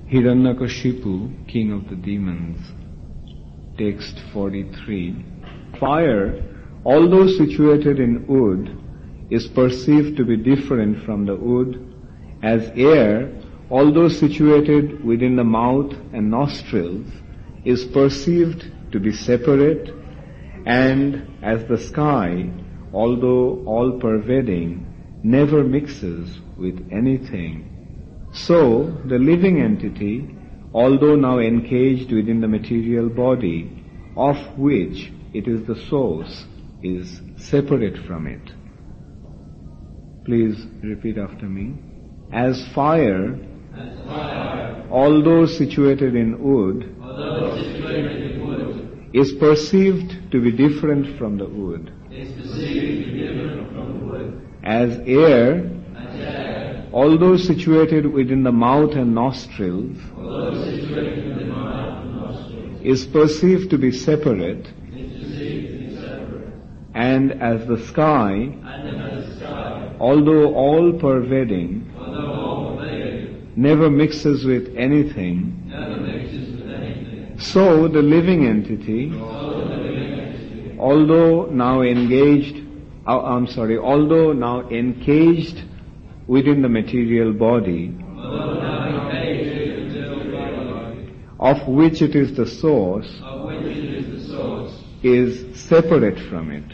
Hiranyakashipu, king of the demons. Text 43. Fire, although situated in wood, is perceived to be different from the wood, as air, although situated within the mouth and nostrils, is perceived to be separate, and as the sky, although all-pervading, never mixes with anything. So, the living entity, although now encaged within the material body, of which it is the source, is separate from it. Please repeat after me. As fire, although situated in wood, is perceived to be different from the wood. As air, although situated within the mouth and nostrils, is perceived to be separate, and as the sky, although all-pervading, never mixes with anything, so the living entity, although now encaged within the material body, of which it is the source, is separate from it.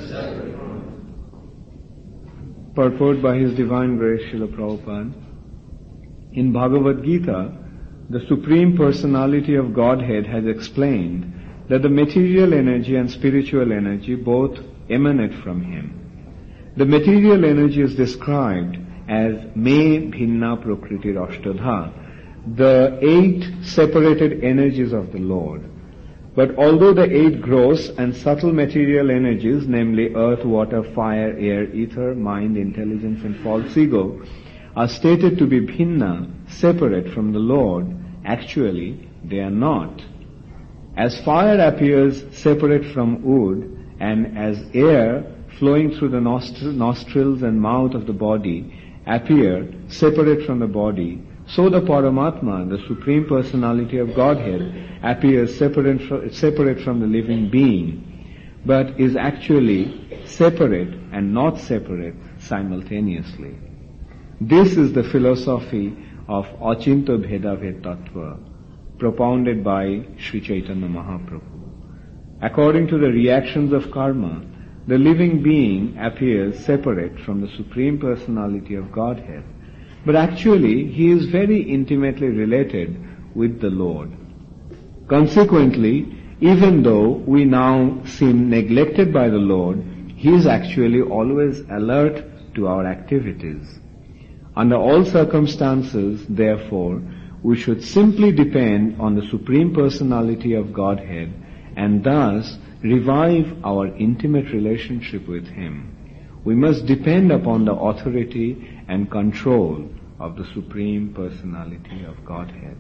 Purport by His Divine Grace Srila Prabhupada. In Bhagavad Gita, the Supreme Personality of Godhead has explained that the material energy and spiritual energy both emanate from Him. The material energy is described as Me Bhinna Prakriti Ashtadha, the 8 separated energies of the Lord. But although the 8 gross and subtle material energies, namely earth, water, fire, air, ether, mind, intelligence and false ego, are stated to be bhinna, separate from the Lord, actually they are not. As fire appears separate from wood, and as air flowing through the nostrils and mouth of the body appear separate from the body, so the Paramatma, the Supreme Personality of Godhead, appears separate from the living being, but is actually separate and not separate simultaneously. This is the philosophy of Achinta Bhedabhed Tattva, propounded by Sri Chaitanya Mahaprabhu. According to the reactions of karma, the living being appears separate from the Supreme Personality of Godhead, but actually he is very intimately related with the Lord. Consequently, even though we now seem neglected by the Lord, He is actually always alert to our activities. Under all circumstances, therefore, we should simply depend on the Supreme Personality of Godhead and thus revive our intimate relationship with Him. We must depend upon the authority and control of the Supreme Personality of Godhead.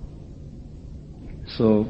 So,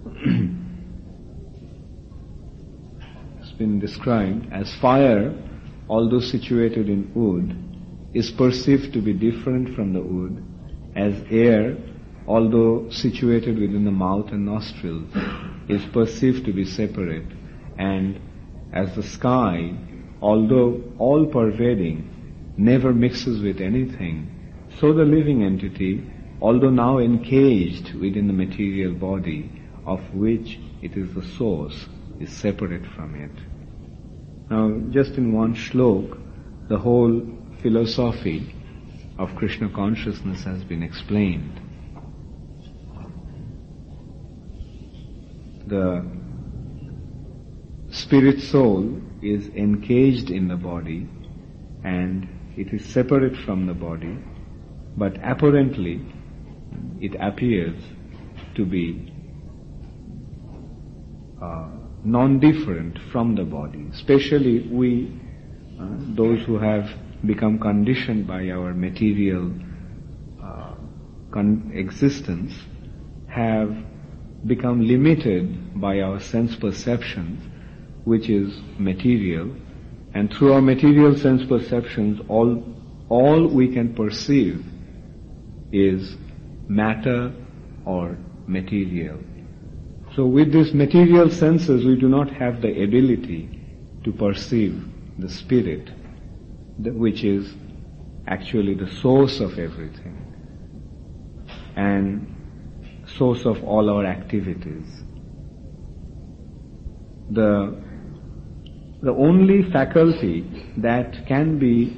it's been described as fire, although situated in wood, is perceived to be different from the wood, as air, although situated within the mouth and nostrils, is perceived to be separate, and as the sky, although all-pervading, never mixes with anything, so the living entity, although now encaged within the material body, of which it is the source, is separate from it. Now, just in one shlok, the whole philosophy of Krishna consciousness has been explained. The spirit soul is encaged in the body and it is separate from the body, but apparently it appears to be non-different from the body. Especially we, those who have become conditioned by our material existence, have become limited by our sense perceptions, which is material, and through our material sense perceptions, all we can perceive is matter or material. So with these material senses, we do not have the ability to perceive the spirit, which is actually the source of everything and source of all our activities. The only faculty that can be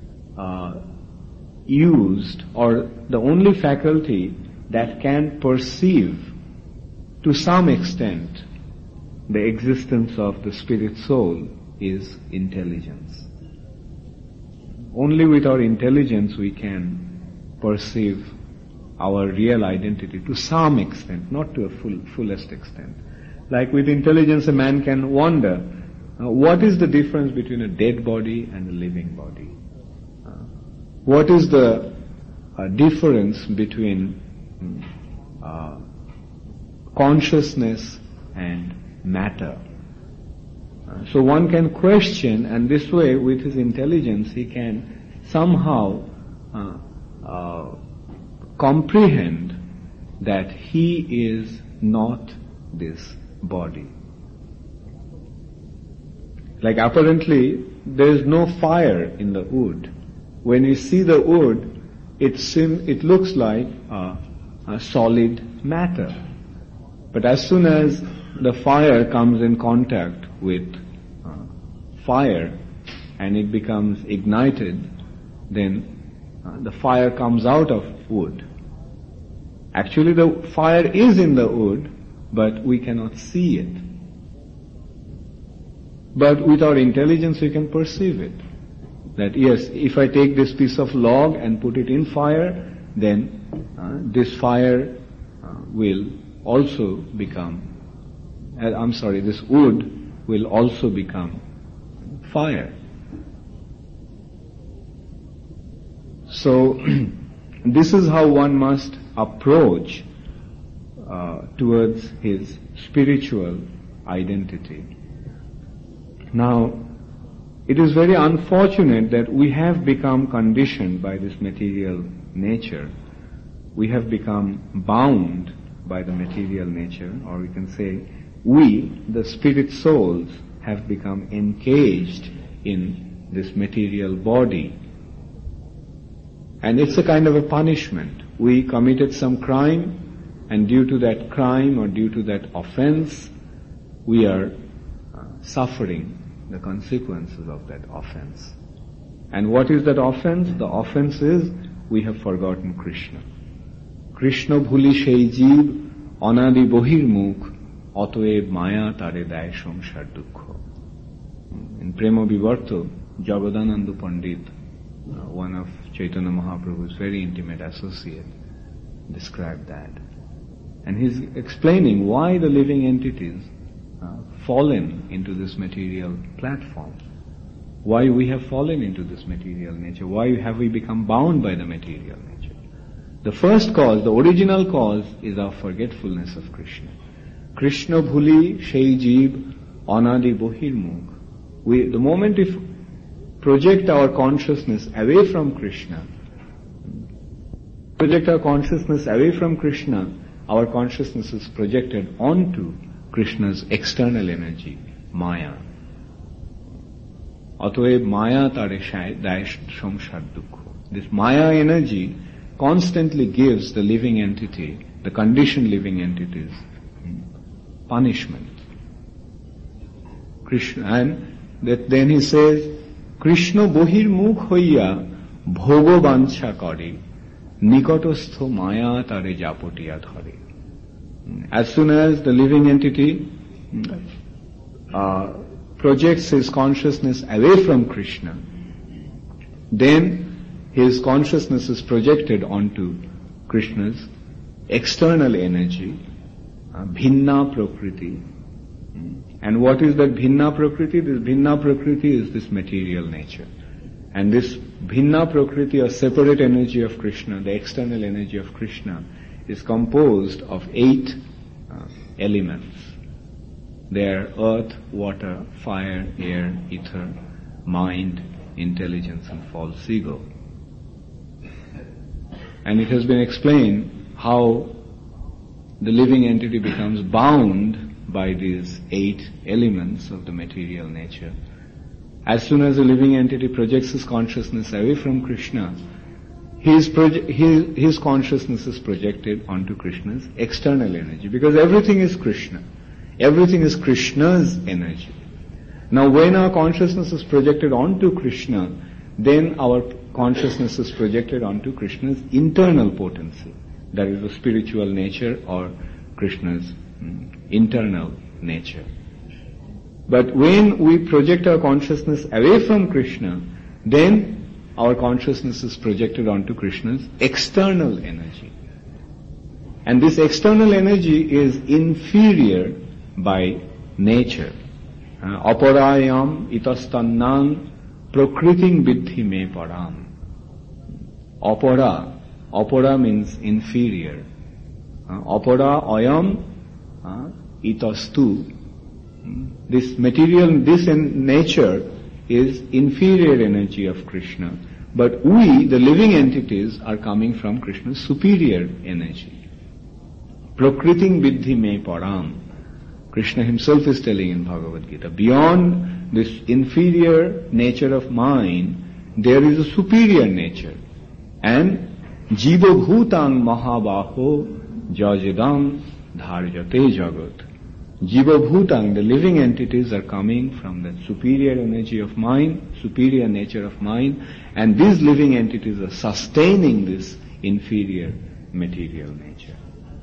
used, or the only faculty that can perceive to some extent the existence of the spirit soul, is intelligence. Only with our intelligence we can perceive our real identity to some extent, not to a fullest extent. Like with intelligence, a man can wonder, what is the difference between a dead body and a living body? What is the difference between consciousness and matter? So one can question, and this way, with his intelligence, he can somehow comprehend that he is not this body. Like apparently, there is no fire in the wood. When you see the wood, it looks like a solid matter. But as soon as the fire comes in contact with fire and it becomes ignited, then the fire comes out of wood. Actually, the fire is in the wood, but we cannot see it. But with our intelligence we can perceive it. That yes, if I take this piece of log and put it in fire, then this fire will also become, this wood will also become fire. So this is how one must approach towards his spiritual identity. Now, it is very unfortunate that we have become conditioned by this material nature. We have become bound by the material nature, or we can say we, the spirit souls, have become encaged in this material body. And it's a kind of a punishment. We committed some crime, and due to that crime or due to that offense, we are suffering the consequences of that offense. And what is that offense? The offense is we have forgotten Krishna. Krishna bhuli shei jeev anadi bohir mukh অতএব মায়া তারে দেয় সংসার দুঃখ. In Prema Vivarta, Jagadananda Pandit, one of Chaitanya Mahaprabhu's very intimate associate, described that. And he's explaining why the living entities fallen into this material platform. Why we have fallen into this material nature. Why have we become bound by the material nature? The first cause, the original cause, is our forgetfulness of Krishna. Krishna bhuli shei jeev anadi bohir mukh. The moment we project our consciousness away from Krishna, our consciousness is projected onto Krishna's external energy, Maya. Atoeb Maya tare dash samsar dukkha. This Maya energy constantly gives the living entity, the conditioned living entities, punishment. Krishna, and that then he says, Krishna bohir mukh hoiya bhogo bancha kare, nikotostho Maya tare japotiya dhare. As soon as the living entity projects his consciousness away from Krishna, then his consciousness is projected onto Krishna's external energy, bhinna prakriti. And what is that bhinna prakriti? This bhinna prakriti is this material nature. And this bhinna prakriti, or separate energy of Krishna, the external energy of Krishna, is composed of 8 elements. They are earth, water, fire, air, ether, mind, intelligence, and false ego. And it has been explained how the living entity becomes bound by these 8 elements of the material nature. As soon as the living entity projects his consciousness away from Krishna, his consciousness is projected onto Krishna's external energy, because everything is Krishna. Everything is Krishna's energy. Now when our consciousness is projected onto Krishna, then our consciousness is projected onto Krishna's internal potency. That is the spiritual nature or Krishna's internal nature. But when we project our consciousness away from Krishna, then our consciousness is projected onto Krishna's external energy. And this external energy is inferior by nature. Aparayam itastannang prakriting vidhi me param. Apara means inferior. Apara ayam itastu. This in nature is inferior energy of Krishna. But we, the living entities, are coming from Krishna's superior energy. Prakriting vidhi me param. Krishna himself is telling in Bhagavad Gita, beyond this inferior nature of mine, there is a superior nature. And jiva bhutang mahabaho jajidam dharjate jagat. Jiva bhutang, the living entities, are coming from the superior energy of mind, superior nature of mind, and these living entities are sustaining this inferior material nature.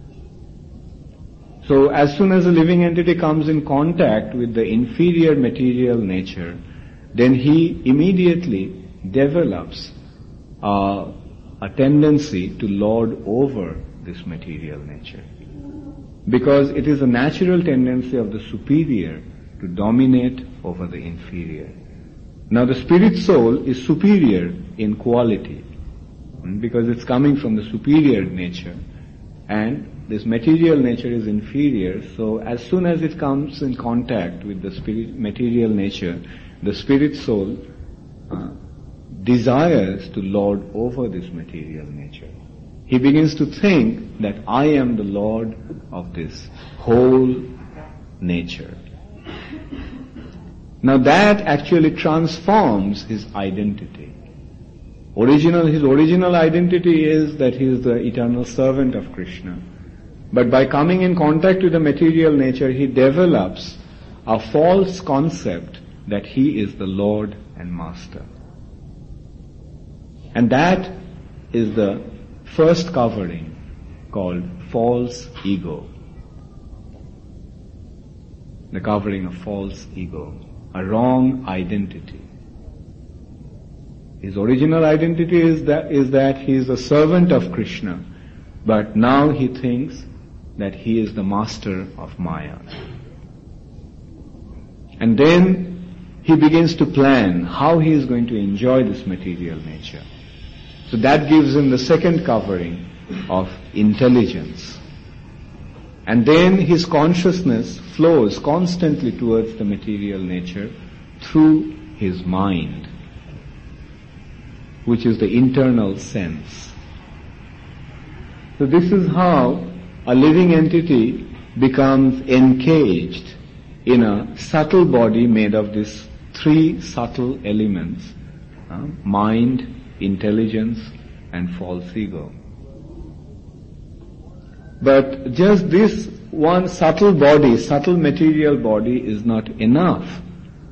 So as soon as a living entity comes in contact with the inferior material nature, then he immediately develops a tendency to lord over this material nature. Because it is a natural tendency of the superior to dominate over the inferior. Now the spirit soul is superior in quality, because it's coming from the superior nature, and this material nature is inferior. So as soon as it comes in contact with the material nature, the spirit soul desires to lord over this material nature. He begins to think that I am the lord of this whole nature. Now that actually transforms his identity. His original identity is that he is the eternal servant of Krishna. But by coming in contact with the material nature, he develops a false concept that he is the Lord and Master. And that is the first covering, called false ego. The covering of false ego, a wrong identity. His original identity is that he is a servant of Krishna, but now he thinks that he is the master of Maya. And then he begins to plan how he is going to enjoy this material nature. So that gives him the second covering of intelligence. And then his consciousness flows constantly towards the material nature through his mind, which is the internal sense. So this is how a living entity becomes encaged in a subtle body made of these 3 subtle elements, mind, intelligence, and false ego. But just this one subtle body, subtle material body is not enough.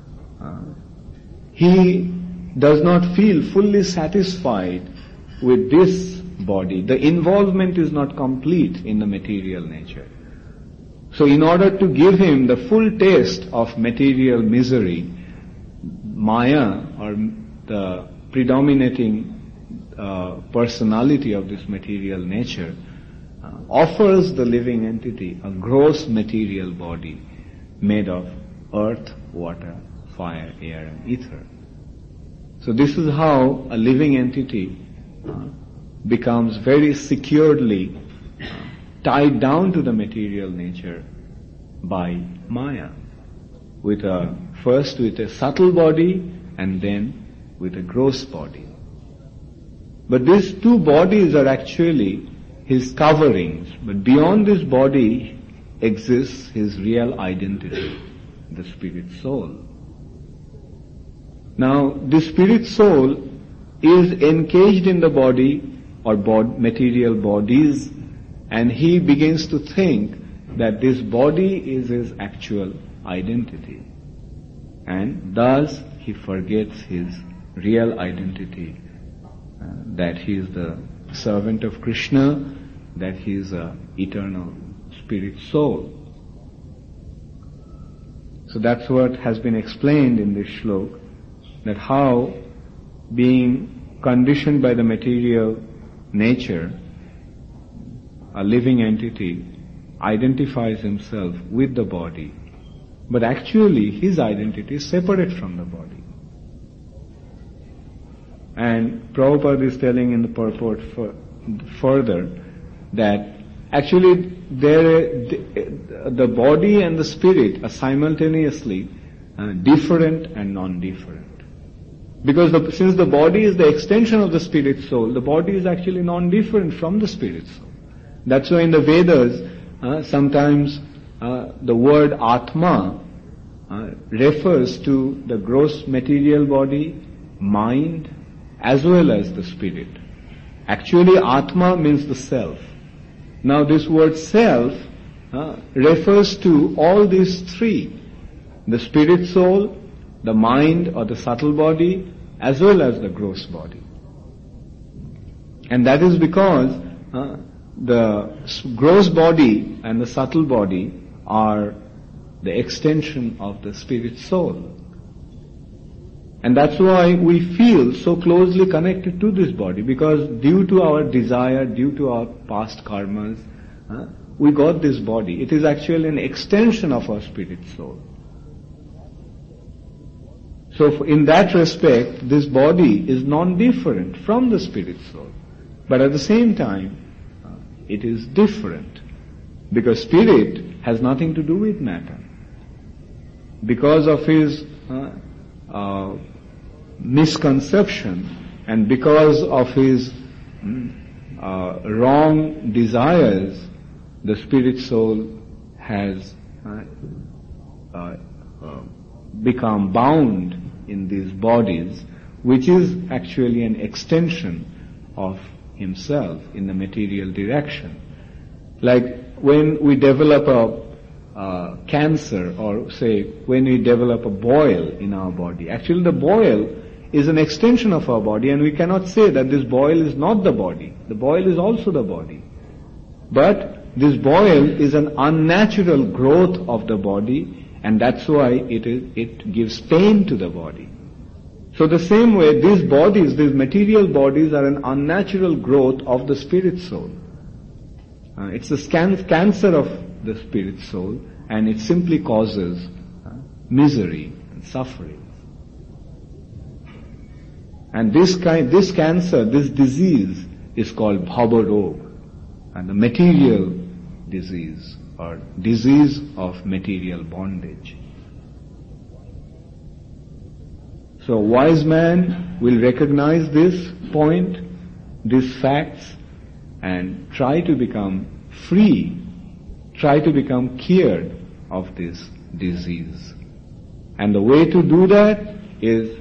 He does not feel fully satisfied with this body. The involvement is not complete in the material nature. So in order to give him the full taste of material misery, Maya, or the predominating personality of this material nature, offers the living entity a gross material body made of earth, water, fire, air, and ether. So this is how a living entity becomes very securely tied down to the material nature by Maya, first with a subtle body and then with a gross body. But these 2 bodies are actually his coverings, but beyond this body exists his real identity, the spirit soul. Now, the spirit soul is encaged in the body or material bodies, and he begins to think that this body is his actual identity. And thus he forgets his real identity, that he is the servant of Krishna, that he is an eternal spirit soul. So that's what has been explained in this shlok, that how being conditioned by the material nature, a living entity identifies himself with the body, but actually his identity is separate from the body. And Prabhupada is telling in the purport further that actually the body and the spirit are simultaneously different and non-different. Because since the body is the extension of the spirit soul, the body is actually non-different from the spirit soul. That's why in the Vedas, sometimes the word Atma refers to the gross material body, mind, as well as the spirit. Actually, Atma means the self. Now this word self refers to all these three, the spirit soul, the mind or the subtle body, as well as the gross body. And that is because the gross body and the subtle body are the extension of the spirit soul. And that's why we feel so closely connected to this body, because due to our desire, due to our past karmas, we got this body. It is actually an extension of our spirit soul. So in that respect, this body is non-different from the spirit soul. But at the same time, it is different, because spirit has nothing to do with matter. Because of his misconception and because of his wrong desires, the spirit soul has become bound in these bodies, which is actually an extension of himself in the material direction. Like when we develop a cancer, or say when we develop a boil in our body, actually the boil is an extension of our body, and we cannot say that this boil is not the body. The boil is also the body. But this boil is an unnatural growth of the body, and that's why it gives pain to the body. So the same way, these bodies, these material bodies, are an unnatural growth of the spirit soul. It's the cancer of the spirit soul, and it simply causes misery and suffering. And this cancer, this disease is called bhavarog, and the material disease, or disease of material bondage. So a wise man will recognize this point, these facts, and try to become free, try to become cured of this disease. And the way to do that is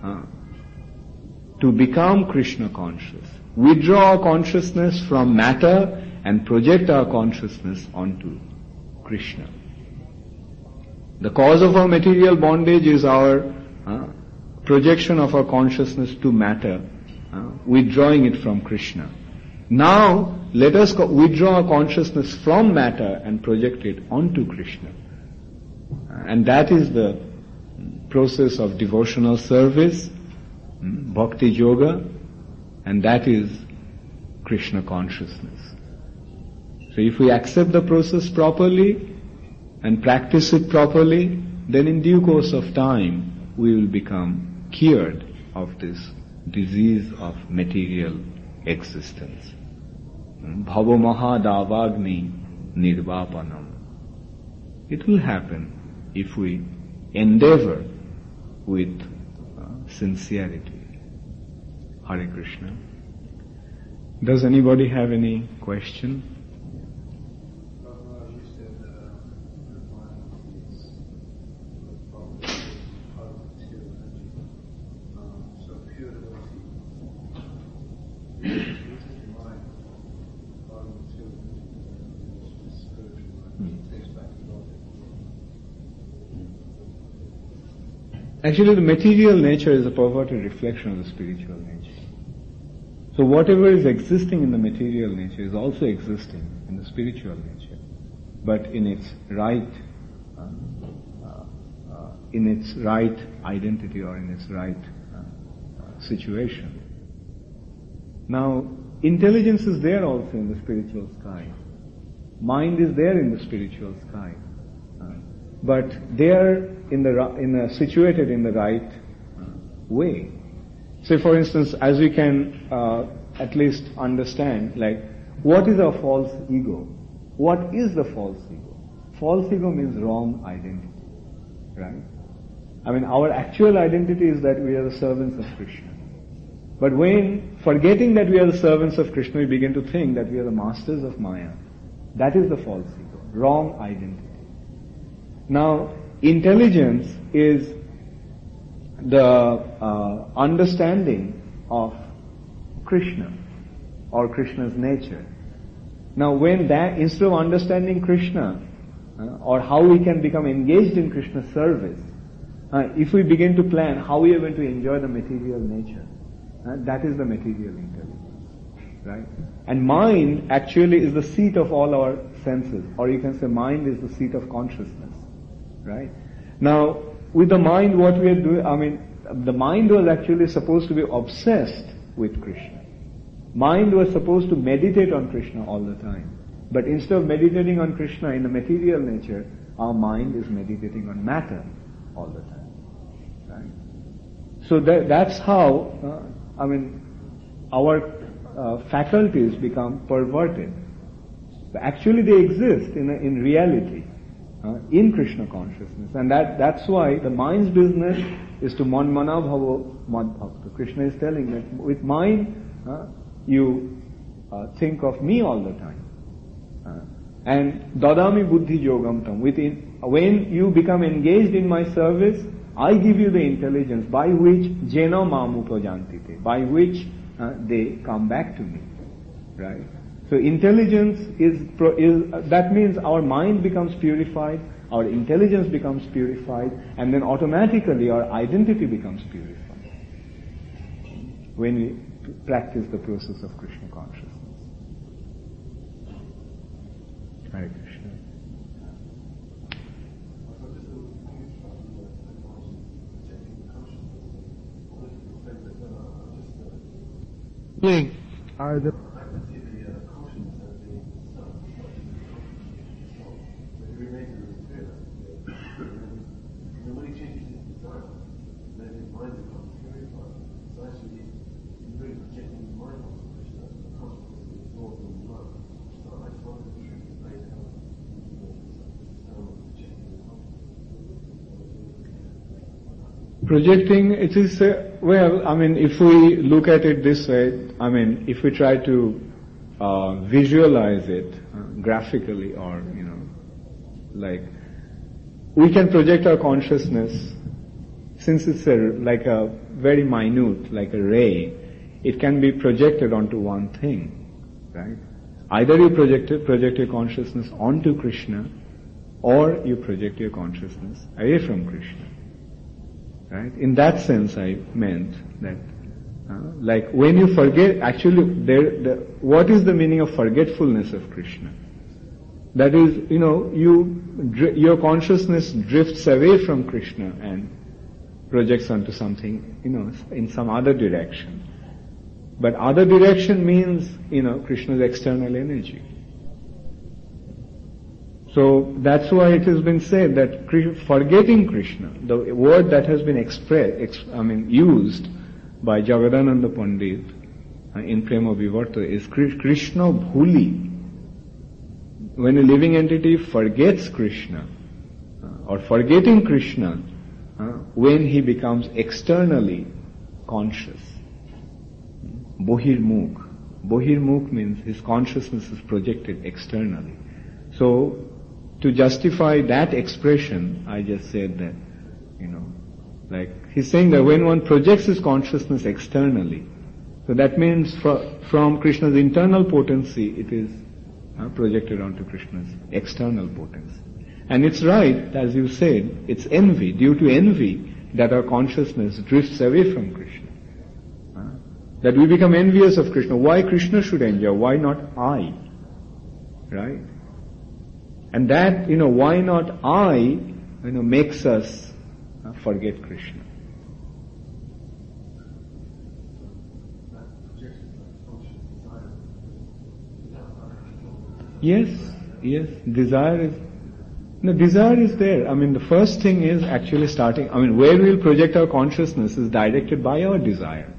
to become Krishna conscious. Withdraw our consciousness from matter and project our consciousness onto Krishna. The cause of our material bondage is our projection of our consciousness to matter, withdrawing it from Krishna. Now, let us withdraw our consciousness from matter and project it onto Krishna. And that is the process of devotional service, bhakti yoga, and that is Krishna consciousness. So if we accept the process properly and practice it properly, then in due course of time we will become cured of this disease of material existence. Bhava mahadavagni nirvapanam. It will happen if we endeavor with sincerity. Hare Krishna. Does anybody have any question? Actually, the material nature is a perverted reflection of the spiritual nature. So whatever is existing in the material nature is also existing in the spiritual nature, but in its right identity or in its right situation. Now, intelligence is there also in the spiritual sky. Mind is there in the spiritual sky, but they are situated in the right way. Say, for instance, as we can at least understand, like, what is a false ego? What is the false ego? False ego means wrong identity, right? I mean, our actual identity is that we are the servants of Krishna. But when, forgetting that we are the servants of Krishna, we begin to think that we are the masters of Maya. That is the false ego, wrong identity. Now, intelligence is the understanding of Krishna or Krishna's nature. Now, when that, instead of understanding Krishna or how we can become engaged in Krishna's service, if we begin to plan how we are going to enjoy the material nature, that is the material intelligence, right? And mind actually is the seat of all our senses, or you can say mind is the seat of consciousness, right? Now, with the mind, what we are doing, the mind was actually supposed to be obsessed with Krishna. Mind was supposed to meditate on Krishna all the time. But instead of meditating on Krishna in the material nature, our mind is meditating on matter all the time, right? So that's how, our faculties become perverted. But actually they exist in reality, in Krishna consciousness. And that's why the mind's business is to manmana bhavo madbhakta. Krishna is telling that with mind, you think of me all the time. And dadami buddhi yogam tam. When you become engaged in my service, I give you the intelligence by which jena mamu prajantite, by which they come back to me, right? So intelligence is that means our mind becomes purified, our intelligence becomes purified, and then automatically our identity becomes purified when we practice the process of Krishna consciousness. Hare Krishna. Are the projecting, it is, if we look at it this way, if we try to visualize it graphically or, we can project our consciousness, since it's like a very minute, like a ray, it can be projected onto one thing, right? Either you project your consciousness onto Krishna, or you project your consciousness away from Krishna. Right? In that sense, I meant that, like when you forget, actually, what is the meaning of forgetfulness of Krishna? That is, your consciousness drifts away from Krishna and projects onto something, in some other direction. But other direction means, Krishna's external energy. So that's why it has been said that forgetting Krishna, the word that has been used by Jagadananda Pandit in Prema Vivarta is Krishna Bhuli. When a living entity forgets Krishna, or forgetting Krishna, when he becomes externally conscious, Bohirmukh, Bohirmukh means his consciousness is projected externally. So, to justify that expression, I just said that, like he's saying that when one projects his consciousness externally, so that means from Krishna's internal potency, it is projected onto Krishna's external potency. And it's right, as you said, it's envy, due to envy, that our consciousness drifts away from Krishna. That we become envious of Krishna. Why Krishna should enjoy? Why not I? Right? And that, why not I, makes us forget Krishna. Yes, desire is there. The first thing is actually starting, where we'll project our consciousness is directed by our desire.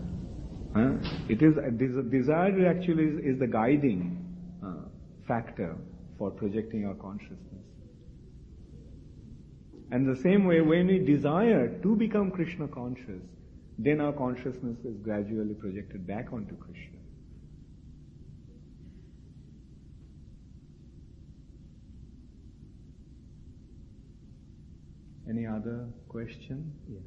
Desire actually is the guiding factor for projecting our consciousness. And the same way, when we desire to become Krishna conscious, then our consciousness is gradually projected back onto Krishna. Any other question? Yes.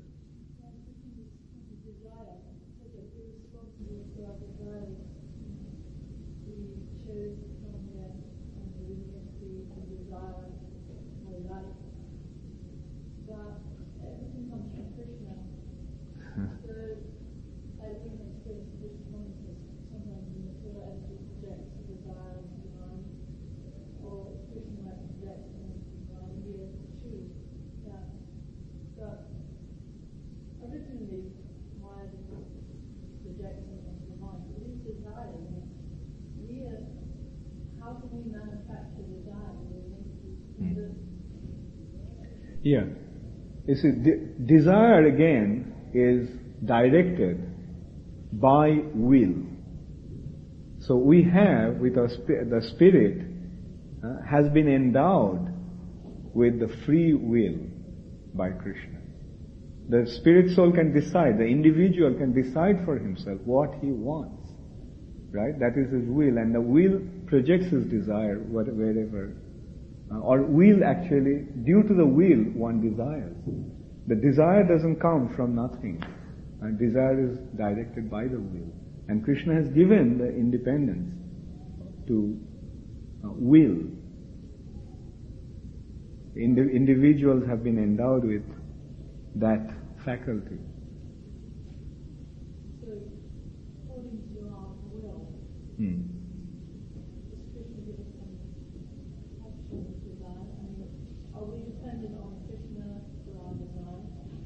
Yeah. You see, desire again is directed by will. So we have, with our the spirit has been endowed with the free will by Krishna. The spirit soul can decide, the individual can decide for himself what he wants. Right? That is his will, and the will projects his desire wherever. Or will actually, due to the will, one desires. The desire doesn't come from nothing. Desire is directed by the will. And Krishna has given the independence to will. Individuals have been endowed with that faculty. So, according to our will, are we dependent on Krishna for our desire?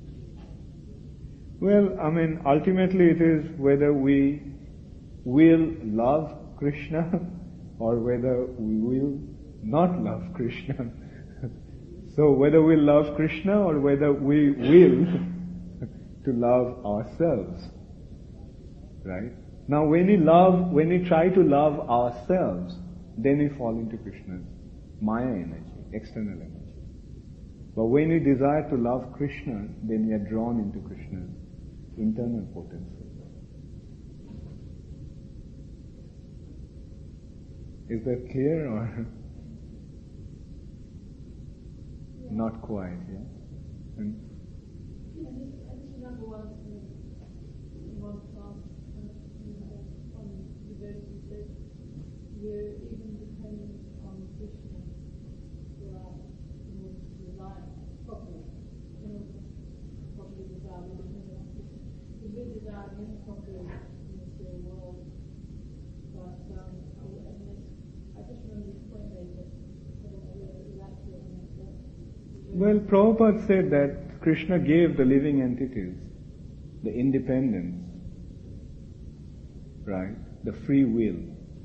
Well, ultimately it is whether we will love Krishna or whether we will not love Krishna. So whether we love Krishna or whether we will to love ourselves. Right? Now when we try to love ourselves, then we fall into Krishna's Maya energy, external energy. But when we desire to love Krishna, then we are drawn into Krishna's internal potency. Is that clear or not quite? Yeah. I just remember once in one class on university said you're even dependent on Krishna in order to desire properly. In order to properly desire, we're dependent on Krishna. Because we're desiring improperly in the material world. But I just remember this point made that I don't know whether it was accurate or not. Well, Prabhupada said that Krishna gave the living entities the independence, right? The free will.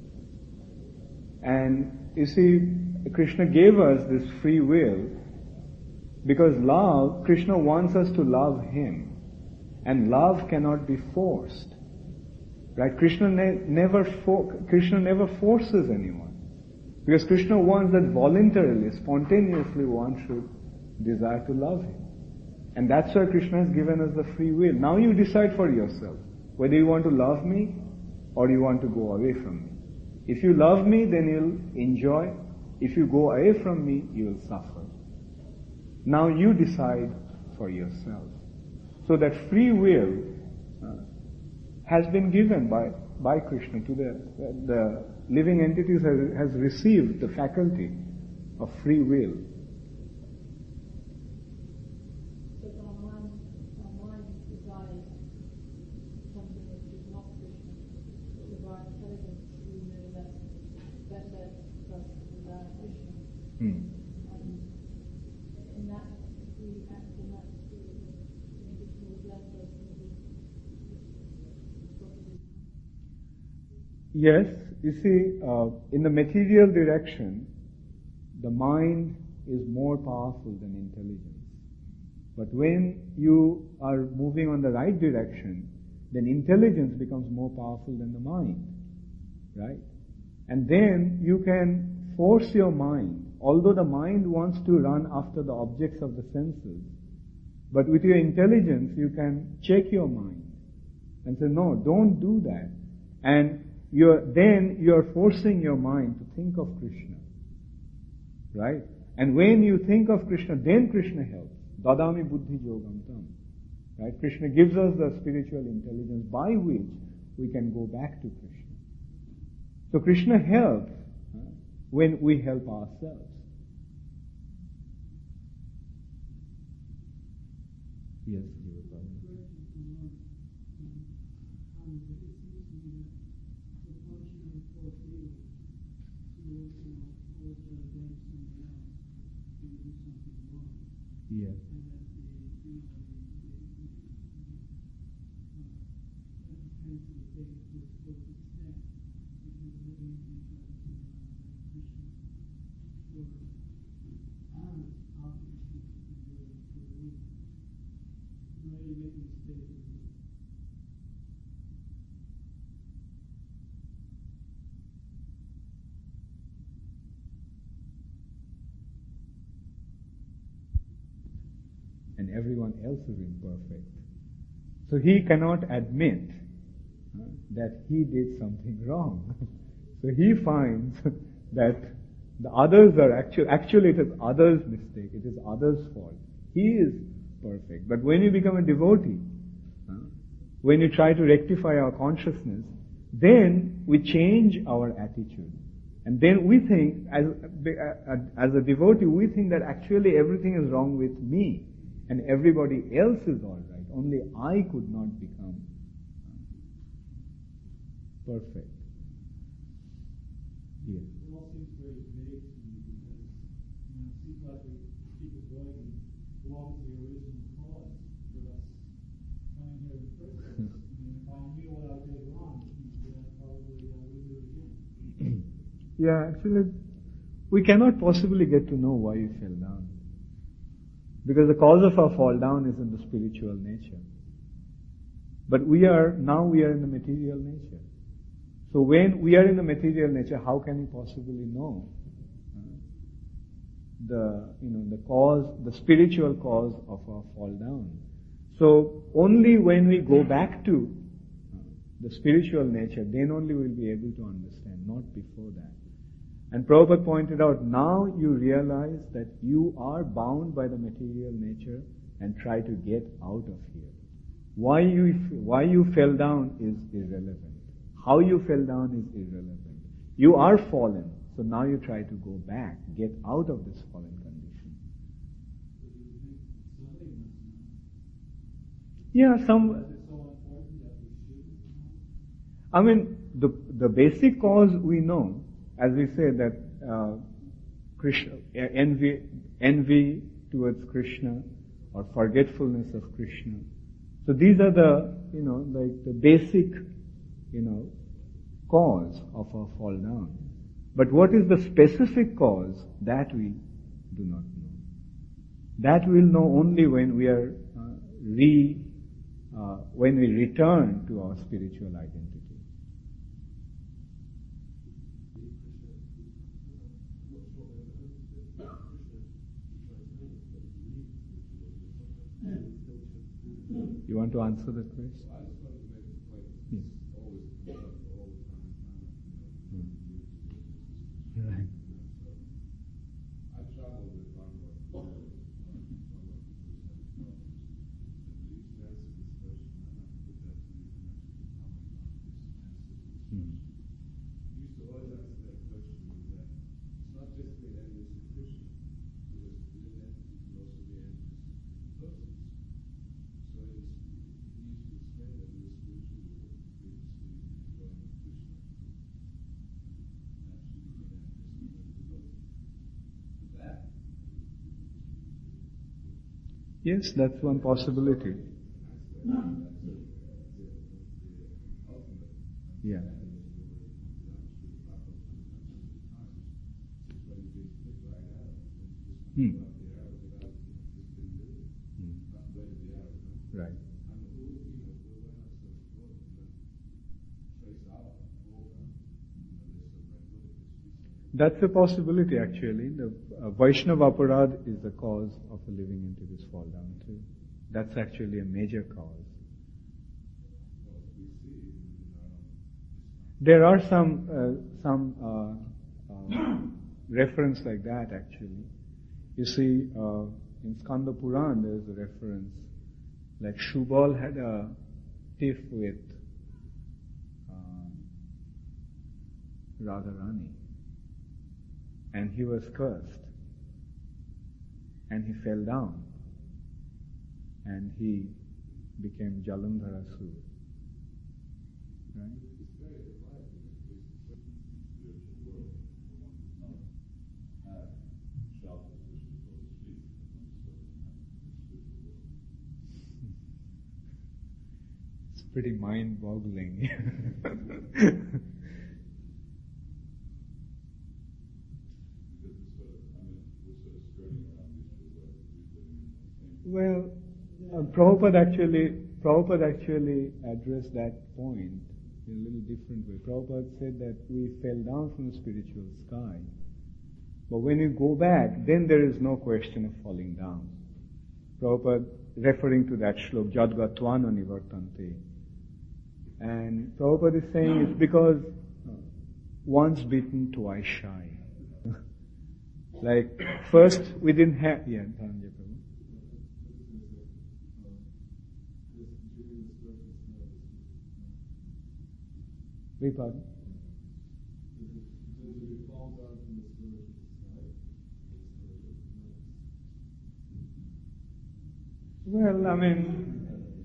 And you see, Krishna gave us this free will because Krishna wants us to love Him. And love cannot be forced. Right? Krishna never forces anyone. Because Krishna wants that voluntarily, spontaneously one should desire to love Him. And that's why Krishna has given us the free will. Now you decide for yourself whether you want to love me or you want to go away from me. If you love me, then you'll enjoy. If you go away from me, you will suffer. Now you decide for yourself. So that free will has been given by Krishna to the living entities, has received the faculty of free will. So our mind desires something which is not Krishna. With our intelligence, we know that's better for us than Krishna. And in that, we act in that spirit, maybe towards that person, Yes, you see, in the material direction, the mind is more powerful than intelligence. But when you are moving on the right direction, then intelligence becomes more powerful than the mind, right? And then you can force your mind, although the mind wants to run after the objects of the senses, but with your intelligence you can check your mind and say, no, don't do that. And then you're forcing your mind to think of Krishna, right? And when you think of Krishna, then Krishna helps. Dadami buddhi yogam tam. Right? Krishna gives us the spiritual intelligence by which we can go back to Krishna. So Krishna helps when we help ourselves. Yes, you were talking. Yes. And everyone else is imperfect. So he cannot admit that he did something wrong. So he finds that the others are actually it is others' mistake, it is others' fault. He is perfect. But when you become a devotee, when you try to rectify our consciousness, then we change our attitude. And then we think, as a devotee, we think that actually everything is wrong with me. And everybody else is all right. Only I could not become perfect. Yes. It all seems very vague to me because it seems like we keep avoiding what was the original cause for us coming here in the first place. If I knew what I did wrong, then I probably would do it again. Yeah, actually, we cannot possibly get to know why you fell down. Because the cause of our fall down is in the spiritual nature. But now we are in the material nature. So when we are in the material nature, how can we possibly know the cause, the spiritual cause of our fall down? So only when we go back to the spiritual nature, then only we'll be able to understand, not before that. And Prabhupada pointed out, now you realize that you are bound by the material nature and try to get out of here. Why you fell down is irrelevant. How you fell down is irrelevant. You are fallen, so now you try to go back, get out of this fallen condition. Yeah, I mean, the basic cause we know. As we say that Krishna, envy towards Krishna or forgetfulness of Krishna. So these are the, like the basic, cause of our fall down. But what is the specific cause? That we do not know. That we'll know only when we are when we return to our spiritual identity. You want to answer that question? I just wanted to make a point. Yes. Always comes up all Yes, that's one possibility. Yeah. Hmm. Right. That's a possibility actually. The Vaishnava aparad is the cause of a living into this fall down too. That's actually a major cause. There are some reference like that actually. You see, in Skanda Puran there is a reference like Shubal had a tiff with Radharani, and he was cursed, and he fell down, and he became Jalandharasur. Right? It's pretty mind-boggling. Well, Prabhupada actually addressed that point in a little different way. Prabhupada said that we fell down from the spiritual sky, but when you go back, then there is no question of falling down. Prabhupada referring to that shlok, Jadgatvana Nivartante. And Prabhupada is saying it's because once bitten, twice shy. Like, first we didn't have... Yeah, Dhananjay Prabhu. Beg pardon? Well, I mean,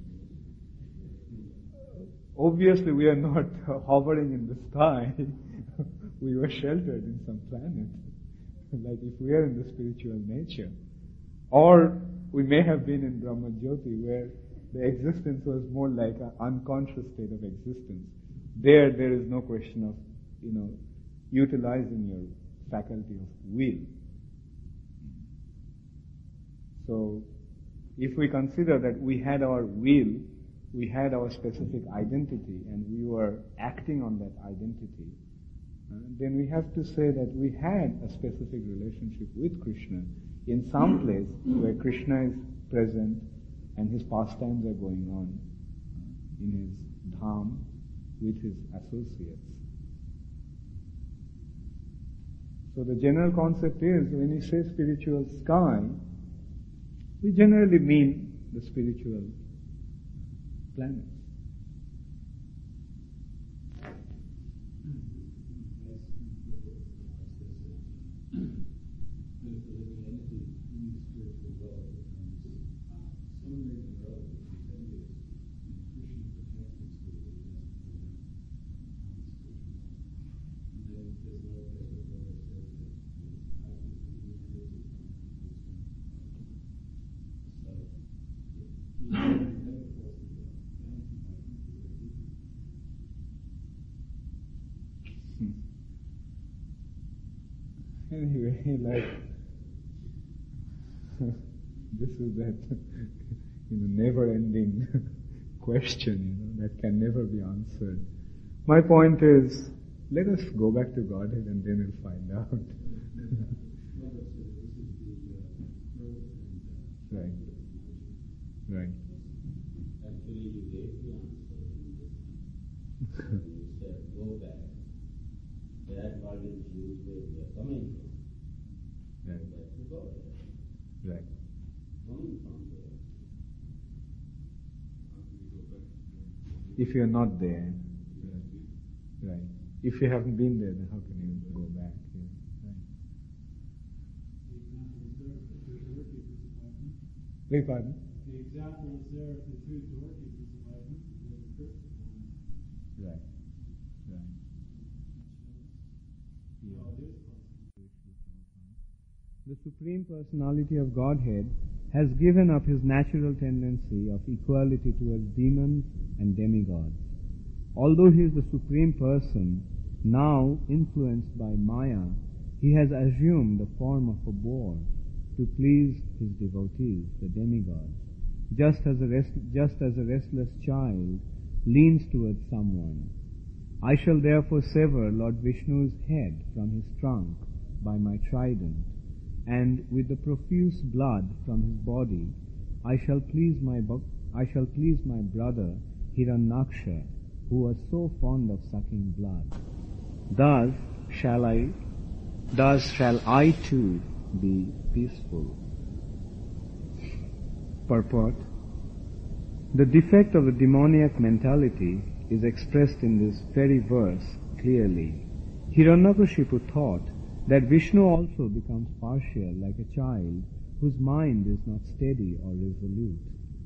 obviously we are not hovering in the sky. We were sheltered in some planet. Like if we are in the spiritual nature. Or we may have been in Brahma Jyoti where the existence was more like an unconscious state of existence. There is no question of, utilizing your faculty of will. So, if we consider that we had our will, we had our specific identity, and we were acting on that identity, then we have to say that we had a specific relationship with Krishna in some place where Krishna is present and his pastimes are going on in his dham with his associates. So the general concept is, when you say spiritual sky, we generally mean the spiritual planet. Anyway, like, this is that, never-ending question, that can never be answered. My point is, let us go back to Godhead and then we'll find out. Right. Right. Actually, you gave the answer in this answer. You said, go back. That part is used where we are coming from. Right. Go back to God. Right. Coming from there. If you're not there, right. If you haven't been there, then how can you go back? Yeah. Right. Beg pardon? The example is there of the two doorkeepers of heaven with the crucifixion. Right. Right. So it is possible. The Supreme Personality of Godhead has given up his natural tendency of equality towards demons and demigods. Although he is the Supreme Person, now influenced by Maya, he has assumed the form of a boar to please his devotees, the demigods, just as a restless child leans towards someone. I shall therefore sever Lord Vishnu's head from his trunk by my trident, and with the profuse blood from his body, I shall please my brother Hiranyaksha, who was so fond of sucking blood. Thus shall I too be peaceful. Purport. The defect of the demoniac mentality is expressed in this very verse clearly. Hiranyakashipu thought that Vishnu also becomes partial like a child whose mind is not steady or resolute.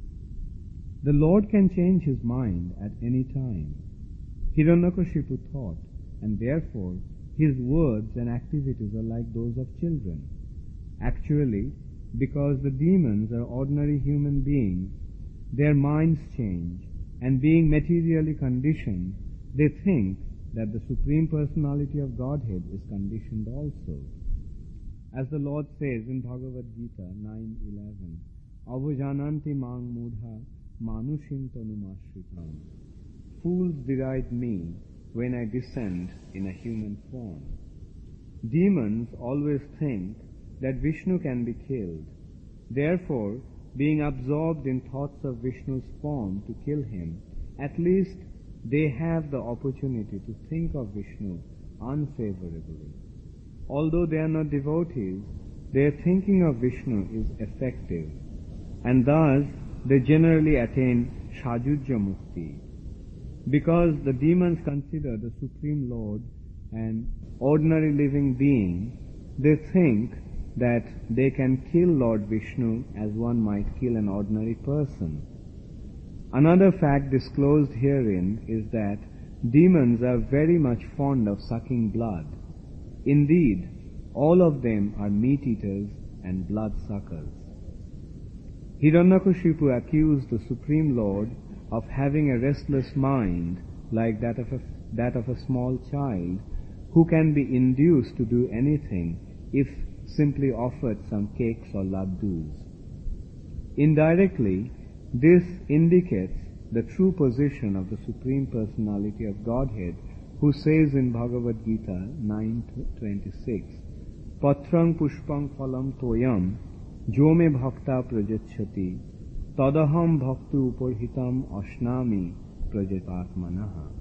The Lord can change his mind at any time. Hiranyakashipu thought, and therefore his words and activities are like those of children. Actually, because the demons are ordinary human beings, their minds change, and being materially conditioned, they think that the Supreme Personality of Godhead is conditioned also. As the Lord says in Bhagavad Gita 9:11, Avajananti mang mudha manushim tanumashritam. Fools deride me when I descend in a human form. Demons always think that Vishnu can be killed. Therefore, being absorbed in thoughts of Vishnu's form to kill him, at least they have the opportunity to think of Vishnu unfavorably. Although they are not devotees, their thinking of Vishnu is effective, and thus they generally attain Shajujya Mukti. Because the demons consider the Supreme Lord an ordinary living being, they think that they can kill Lord Vishnu as one might kill an ordinary person. Another fact disclosed herein is that demons are very much fond of sucking blood. Indeed, all of them are meat-eaters and blood-suckers. Hiranyakashipu accused the Supreme Lord of having a restless mind like that of a small child who can be induced to do anything if simply offered some cakes or laddus. Indirectly, this indicates the true position of the Supreme Personality of Godhead, who says in Bhagavad Gita 9:26, Patrang pushpang phalam toyam jome bhakta prajachati tadaham bhaktu uparhitam ashnami prajatatmanaha.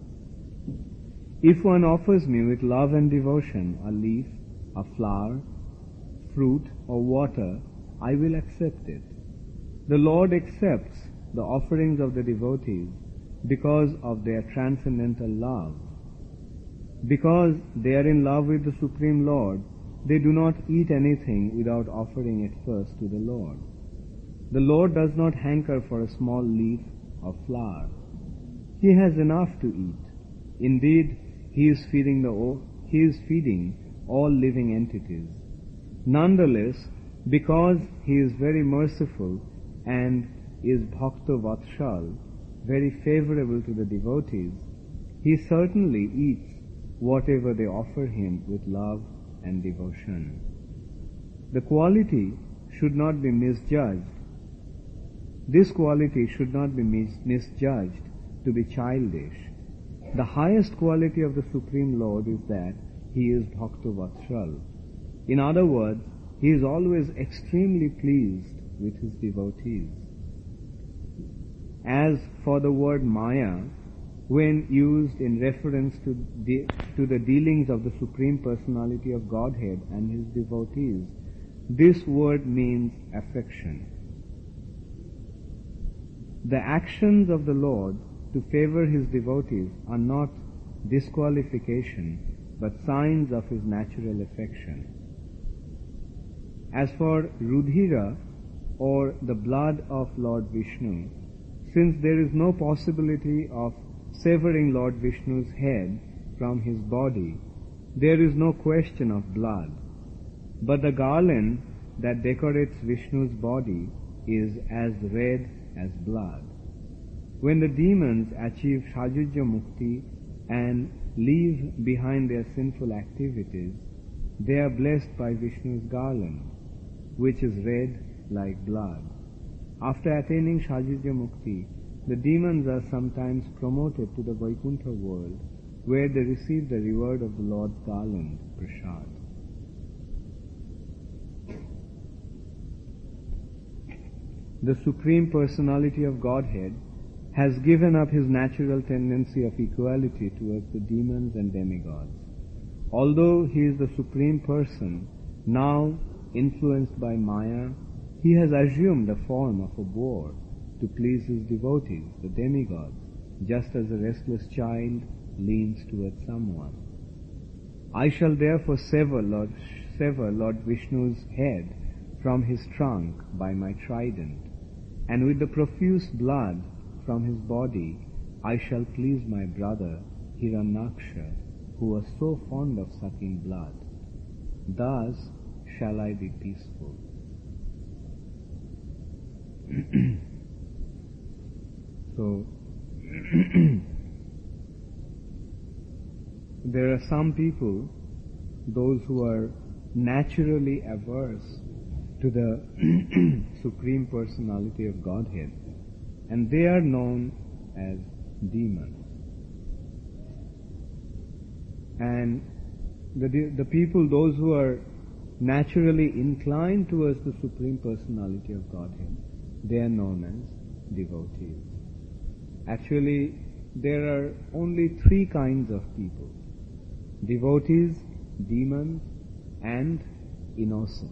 If one offers me with love and devotion a leaf, a flower, fruit or water, I will accept it. The Lord accepts the offerings of the devotees because of their transcendental love. Because they are in love with the Supreme Lord, they do not eat anything without offering it first to the Lord. The Lord does not hanker for a small leaf or flower. He has enough to eat. Indeed, He is feeding all living entities. Nonetheless, because He is very merciful and is Bhakta Vatshal, very favorable to the devotees, He certainly eats whatever they offer Him with love and devotion. The quality should not be misjudged. This quality should not be misjudged to be childish. The highest quality of the Supreme Lord is that He is Bhakta Vatshal. In other words, He is always extremely pleased with His devotees. As for the word Maya, when used in reference to the dealings of the Supreme Personality of Godhead and His devotees, this word means affection. The actions of the Lord to favor His devotees are not disqualification, but signs of His natural affection. As for Rudhira, or the blood of Lord Vishnu, since there is no possibility of severing Lord Vishnu's head from His body, there is no question of blood. But the garland that decorates Vishnu's body is as red as blood. When the demons achieve Shajujya Mukti and leave behind their sinful activities, they are blessed by Vishnu's garland, which is red like blood. After attaining Shajujya Mukti, the demons are sometimes promoted to the Vaikuntha world, where they receive the reward of the Lord's garland, Prasad. The Supreme Personality of Godhead has given up his natural tendency of equality towards the demons and demigods. Although he is the Supreme Person, now influenced by Maya, he has assumed the form of a boar to please his devotees, the demigods, just as a restless child leans towards someone. I shall therefore sever Lord Vishnu's head from his trunk by my trident, and with the profuse blood from his body I shall please my brother Hiranyaksha, who was so fond of sucking blood. Thus shall I be peaceful. So, there are some people, those who are naturally averse to the Supreme Personality of Godhead, and they are known as demons. And the people, those who are naturally inclined towards the Supreme Personality of Godhead, they are known as devotees. Actually, there are only three kinds of people: devotees, demons, and innocent.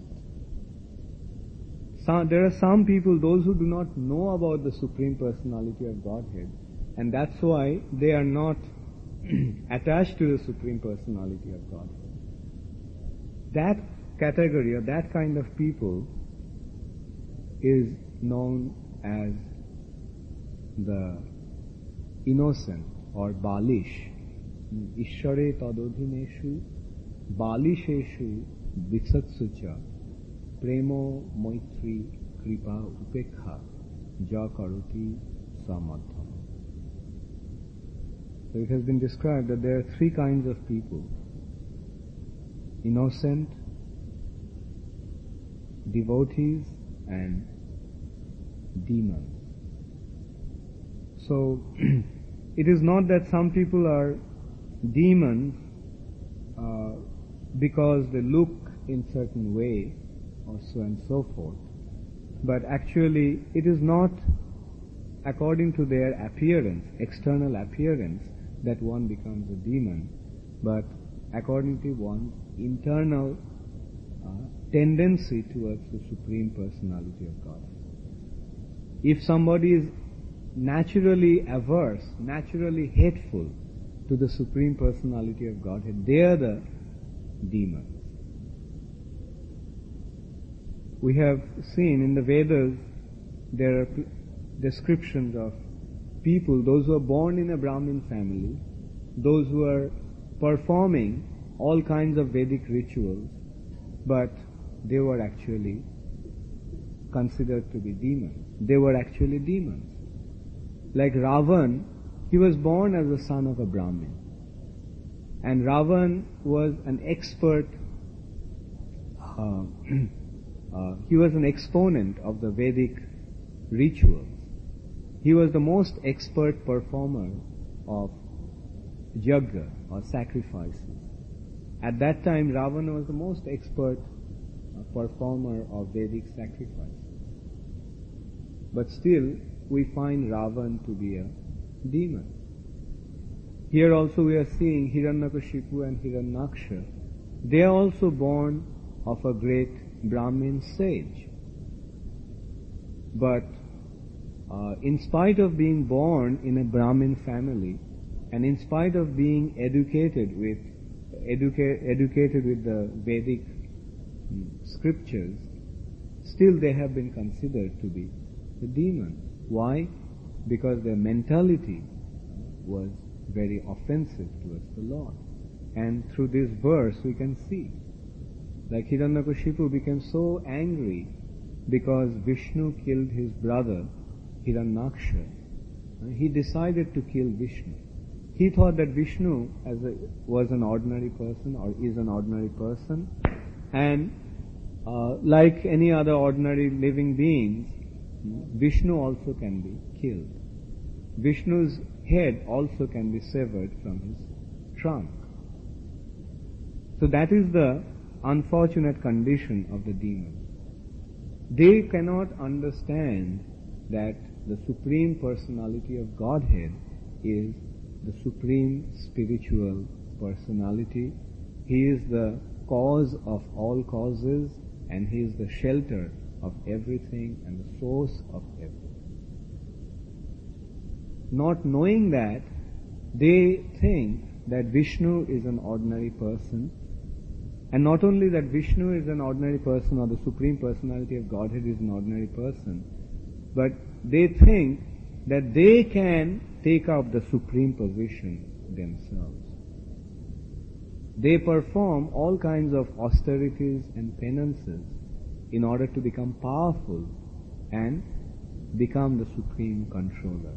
There are some people, those who do not know about the Supreme Personality of Godhead, and that's why they are not attached to the Supreme Personality of Godhead. That category or that kind of people is known as the innocent or Balish. Ishare tadodhineshu balisheshu vitsatsucha premo moitri kripa upekha ja karoti samadham. So it has been described that there are three kinds of people: innocent, devotees, and demons. So it is not that some people are demons because they look in certain way or so and so forth, but actually it is not according to their appearance, external appearance, that one becomes a demon, but according to one's internal tendency towards the Supreme Personality of God. If somebody is naturally averse, naturally hateful to the Supreme Personality of Godhead, they are the demons. We have seen in the Vedas, there are descriptions of people, those who are born in a Brahmin family, those who are performing all kinds of Vedic rituals, but they were actually considered to be demons. They were actually demons. Like Ravan, he was born as the son of a Brahmin. And Ravan was an expert, he was an exponent of the Vedic rituals. He was the most expert performer of yajna or sacrifices. At that time, Ravana was the most expert performer of Vedic sacrifices. But still, we find Ravan to be a demon. Here also we are seeing Hiranyakashipu and Hiranyaksha. They are also born of a great Brahmin sage. But in spite of being born in a Brahmin family, and in spite of being educated with the Vedic scriptures, still they have been considered to be the demons. Why? Because their mentality was very offensive towards the Lord. And through this verse we can see, like Hiranyakashipu became so angry because Vishnu killed his brother Hiranyaksha, he decided to kill Vishnu. He thought that Vishnu was an ordinary person or is an ordinary person, and like any other ordinary living beings, Vishnu also can be killed. Vishnu's head also can be severed from his trunk. So that is the unfortunate condition of the demons. They cannot understand that the Supreme Personality of Godhead is the Supreme Spiritual Personality. He is the cause of all causes, and He is the shelter of everything and the source of everything. Not knowing that, they think that Vishnu is an ordinary person, and not only that Vishnu is an ordinary person or the Supreme Personality of Godhead is an ordinary person, but they think that they can take up the supreme position themselves. They perform all kinds of austerities and penances in order to become powerful and become the supreme controller.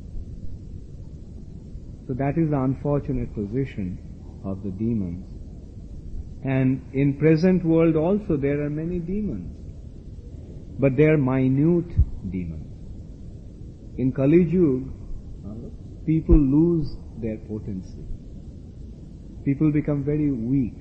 So that is the unfortunate position of the demons. And in present world also there are many demons, but they are minute demons. In Kali Yuga, people lose their potency. People become very weak.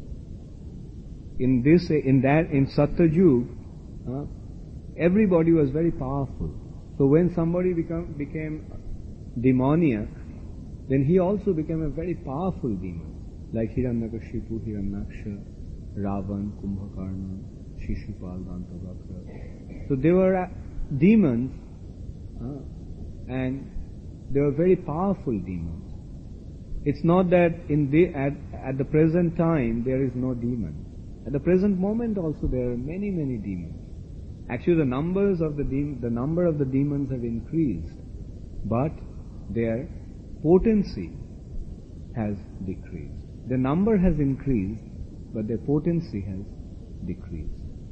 In Satya Yuga, everybody was very powerful. So when somebody became demoniac, then he also became a very powerful demon, like Hiranyakashipu, Hiranyaksha, Ravan, Kumbhakarna, Shishupal, Dantavakra. So they were demons, and they were very powerful demons. It's not that at the present time there is no demon. At the present moment also there are many, many demons. Actually the number of the demons have increased, but their potency has decreased. The number has increased, but their potency has decreased.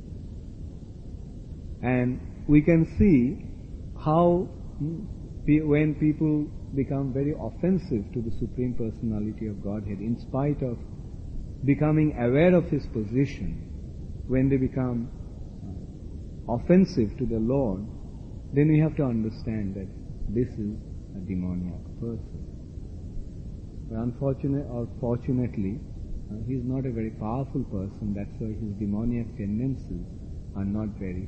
And we can see how when people become very offensive to the Supreme Personality of Godhead, in spite of becoming aware of His position, when they become offensive to the Lord, then we have to understand that this is a demoniac person. But unfortunately or fortunately, he is not a very powerful person, that's why his demoniac tendencies are not very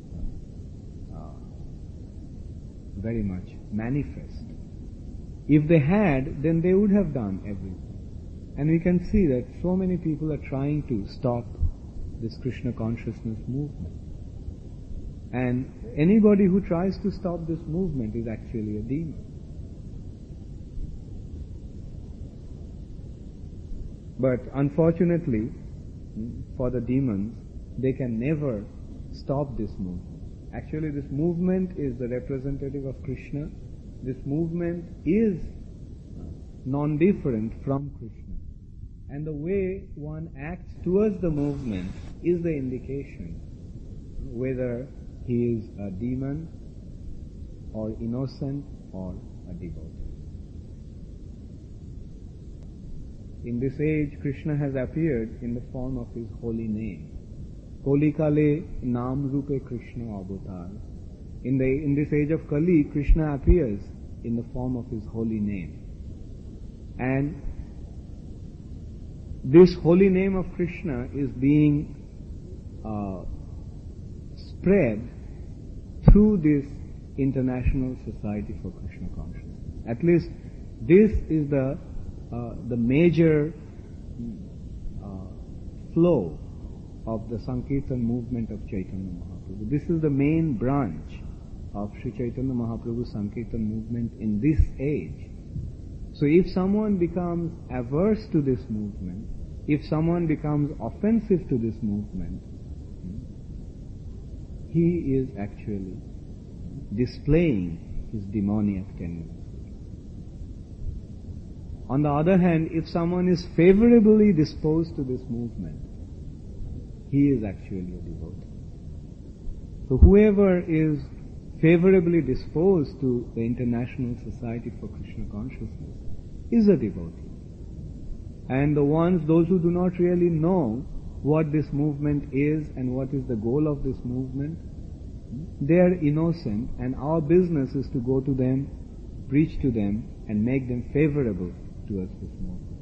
much manifest. If they had, then they would have done everything. And we can see that so many people are trying to stop this Krishna consciousness movement. And anybody who tries to stop this movement is actually a demon. But unfortunately, for the demons, they can never stop this movement. Actually, this movement is the representative of Krishna. This movement is non-different from Krishna. And the way one acts towards the movement is the indication whether he is a demon or innocent or a devotee. In this age, Krishna has appeared in the form of his holy name. Kali Kale Nam Rupe Krishna Avatar. In this age of Kali, Krishna appears in the form of his holy name. And this holy name of Krishna is being spread through this International Society for Krishna Consciousness. At least this is the major flow of the Sankirtan movement of Chaitanya Mahaprabhu. This is the main branch of Sri Chaitanya Mahaprabhu's Sankirtan movement in this age. So if someone becomes averse to this movement, if someone becomes offensive to this movement, he is actually displaying his demoniac tendency. On the other hand, if someone is favorably disposed to this movement, he is actually a devotee. So whoever is favorably disposed to the International Society for Krishna Consciousness is a devotee. And those who do not really know what this movement is and what is the goal of this movement, they are innocent, and our business is to go to them, preach to them, and make them favorable towards this movement.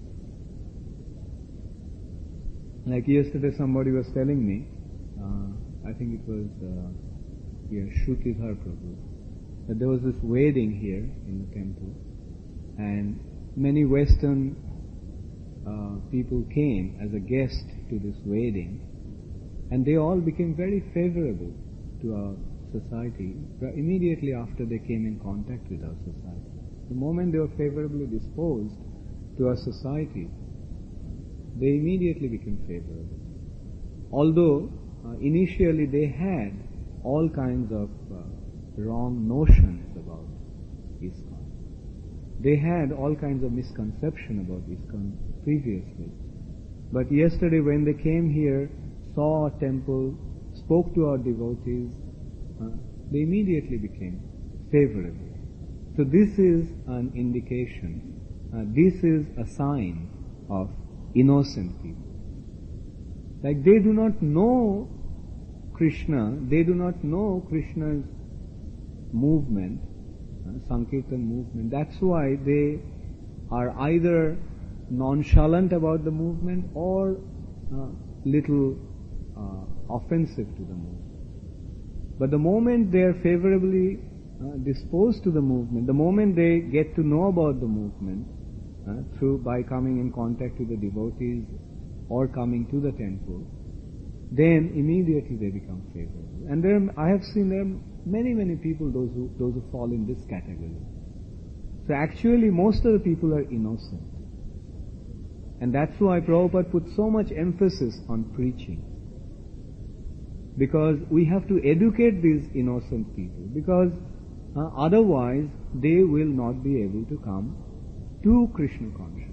Like yesterday somebody was telling me, I think it was Shrutidhar Prabhu, that there was this wedding here in the temple, and many Western people came as a guest to this wedding, and they all became very favorable to our society immediately after they came in contact with our society. The moment they were favorably disposed to our society, they immediately became favorable. Although initially they had all kinds of wrong notions about ISKCON. They had all kinds of misconception about ISKCON previously. But yesterday when they came here, saw our temple, spoke to our devotees, they immediately became favorable. So this is an indication, this is a sign of innocent people. Like they do not know Krishna, they do not know Krishna's movement, Sankirtan movement. That's why they are either nonchalant about the movement or little offensive to the movement. But the moment they are favorably disposed to the movement, the moment they get to know about the movement by coming in contact with the devotees or coming to the temple, then immediately they become favorable. And I have seen there are many people, those who fall in this category. So actually most of the people are innocent. And that's why Prabhupada put so much emphasis on preaching. Because we have to educate these innocent people, because otherwise they will not be able to come to Krishna consciousness.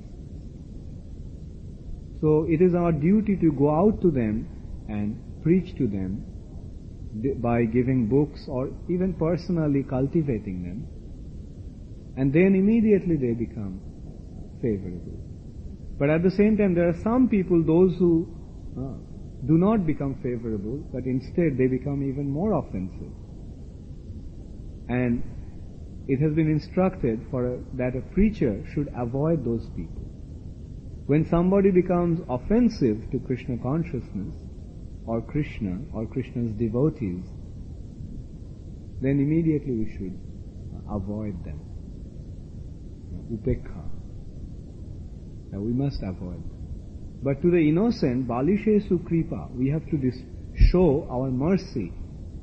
So it is our duty to go out to them and preach to them by giving books or even personally cultivating them, and then immediately they become favorable. But at the same time there are some people, those who do not become favorable, but instead they become even more offensive. And it has been instructed that a preacher should avoid those people. When somebody becomes offensive to Krishna consciousness, or Krishna, or Krishna's devotees, then immediately we should avoid them. Upekha. We must avoid them. But to the innocent, Balishesu Kripa, we have to show our mercy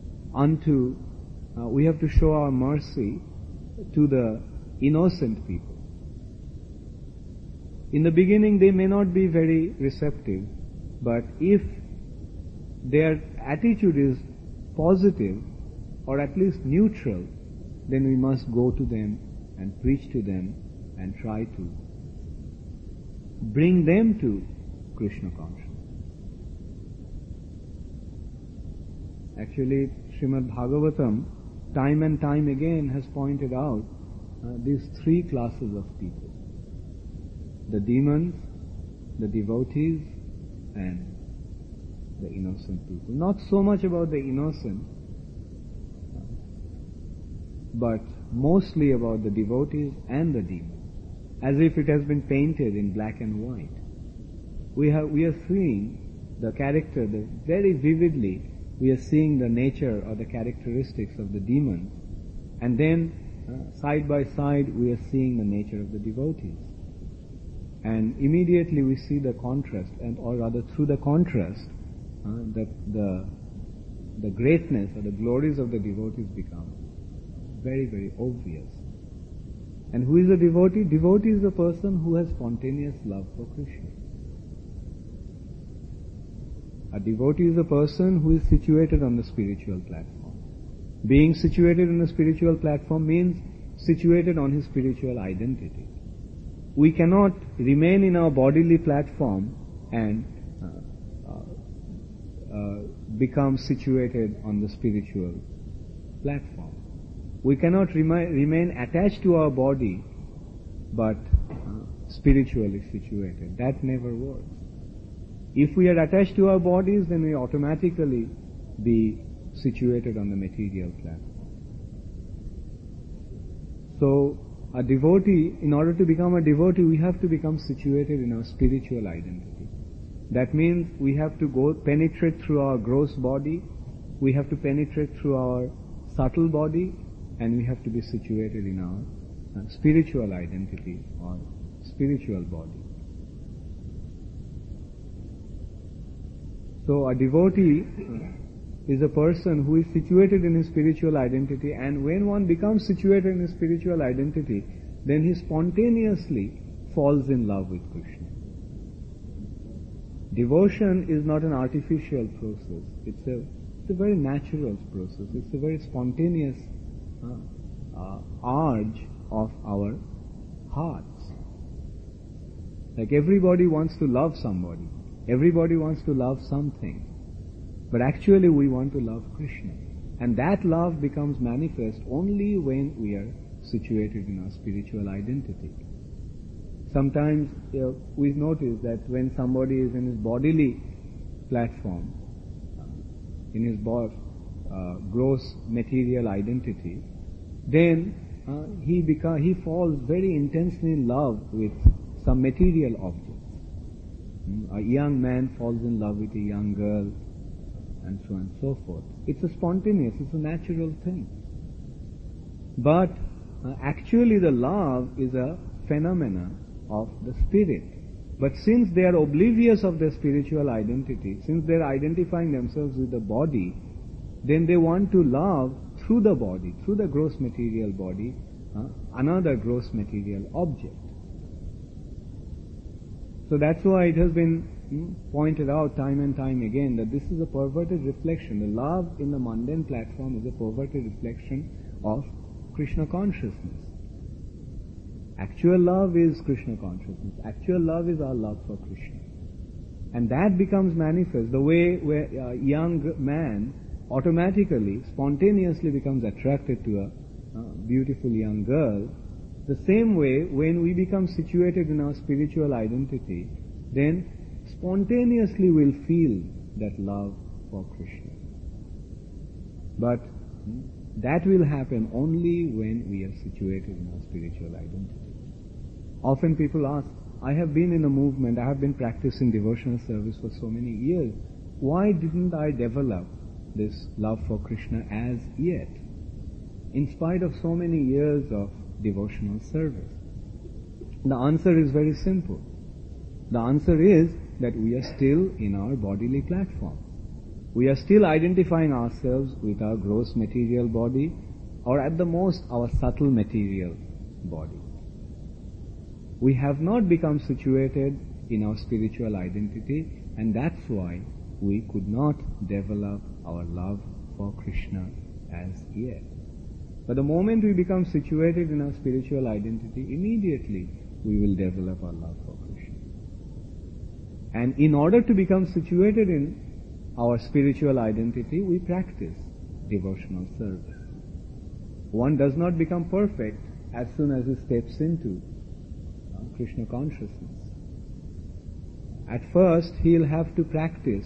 we have to show our mercy to the innocent people. In the beginning they may not be very receptive, but if their attitude is positive or at least neutral, then we must go to them and preach to them and try to bring them to Krishna consciousness. Actually, Srimad Bhagavatam time and time again has pointed out these three classes of people: the demons, the devotees, and the innocent people. Not so much about the innocent, but mostly about the devotees and the demons, as if it has been painted in black and white. We are seeing the character very vividly. We are seeing the nature or the characteristics of the demons, and then side by side we are seeing the nature of the devotees. And immediately we see the contrast, or rather through the contrast, that the greatness or the glories of the devotees become very, very obvious. And who is a devotee? Devotee is a person who has spontaneous love for Krishna. A devotee is a person who is situated on the spiritual platform. Being situated on the spiritual platform means situated on his spiritual identity. We cannot remain in our bodily platform and become situated on the spiritual platform. We cannot remain attached to our body, but spiritually situated. That never works. If we are attached to our bodies, then we automatically be situated on the material platform. So, a devotee, in order to become a devotee, we have to become situated in our spiritual identity. That means we have to penetrate through our gross body, we have to penetrate through our subtle body, and we have to be situated in our spiritual identity or spiritual body. So a devotee is a person who is situated in his spiritual identity, and when one becomes situated in his spiritual identity, then he spontaneously falls in love with Krishna. Devotion is not an artificial process. It's a very natural process. It's a very spontaneous urge of our hearts. Like everybody wants to love somebody. Everybody wants to love something. But actually we want to love Krishna. And that love becomes manifest only when we are situated in our spiritual identity. Sometimes we notice that when somebody is in his bodily platform, in his gross material identity, then he falls very intensely in love with some material objects. A young man falls in love with a young girl, and so on and so forth. It's a spontaneous, it's a natural thing. But actually the love is a phenomena of the spirit. But since they are oblivious of their spiritual identity, since they are identifying themselves with the body, then they want to love through the body, through the gross material body, another gross material object. So that's why it has been pointed out time and time again that this is a perverted reflection. The love in the mundane platform is a perverted reflection of Krishna consciousness. Actual love is Krishna consciousness. Actual love is our love for Krishna. And that becomes manifest the way where a young man automatically, spontaneously becomes attracted to a beautiful young girl. The same way, when we become situated in our spiritual identity, then spontaneously we'll feel that love for Krishna. But that will happen only when we are situated in our spiritual identity. Often people ask, I have been in a movement, I have been practicing devotional service for so many years. Why didn't I develop this love for Krishna as yet, in spite of so many years of devotional service? The answer is very simple. The answer is that we are still in our bodily platform. We are still identifying ourselves with our gross material body, or at the most our subtle material body. We have not become situated in our spiritual identity, and that's why we could not develop our love for Krishna as yet. But the moment we become situated in our spiritual identity, immediately we will develop our love for Krishna. And in order to become situated in our spiritual identity, we practice devotional service. One does not become perfect as soon as he steps into Krishna consciousness. At first, he'll have to practice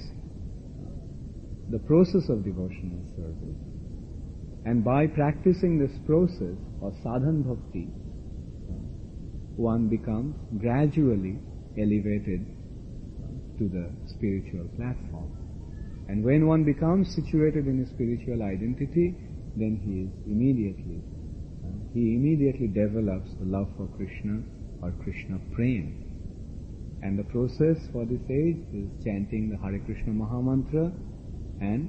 the process of devotional service. And by practicing this process of sadhan bhakti, one becomes gradually elevated to the spiritual platform. And when one becomes situated in his spiritual identity, then he immediately develops the love for Krishna or Krishna prem. And the process for this age is chanting the Hare Krishna Mahamantra and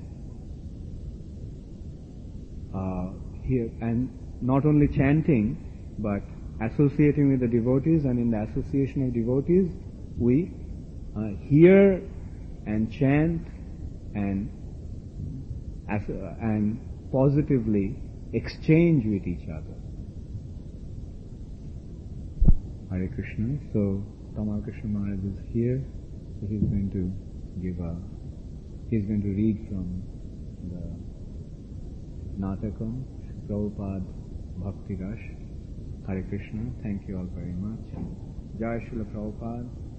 not only chanting, but associating with the devotees, and in the association of devotees, we hear and chant and positively exchange with each other. Hare Krishna. So Tamal Krishna Maharaj is here, so he's going to give a He's going to read from the Natakam, Prabhupada Bhakti Rash. Hare Krishna. Thank you all very much. Jai Srila Prabhupada.